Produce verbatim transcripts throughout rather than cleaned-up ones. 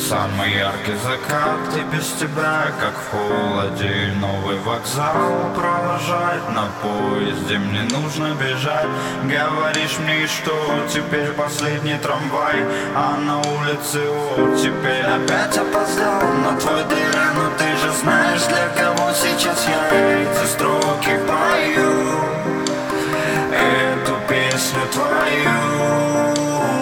самый яркий закат. И без тебя, как в холоде, новый вокзал провожать. На поезде мне нужно бежать. Говоришь мне, что теперь последний трамвай, а на улице вот теперь опять опоздал на твой дыры. Но ты же знаешь, для кого сейчас я эти строки пою, эту песню твою.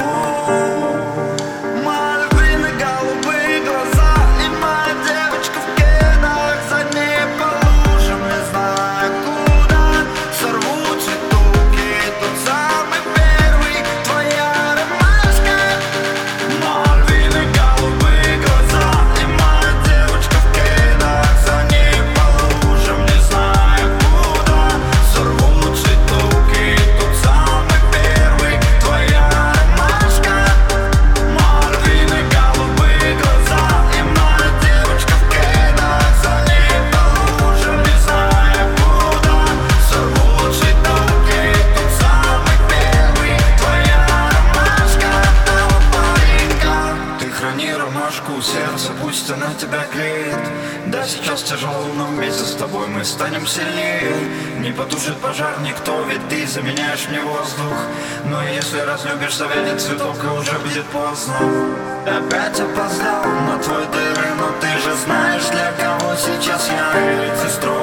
Сердце пусть она тебя греет. Да, сейчас тяжело, но вместе с тобой мы станем сильнее. Не потушит пожар никто, ведь ты заменяешь мне воздух. Но если разлюбишь, завянет цветок, и уже будет поздно. Опять опоздал на твой дыры, но ты же знаешь, для кого сейчас я эти строки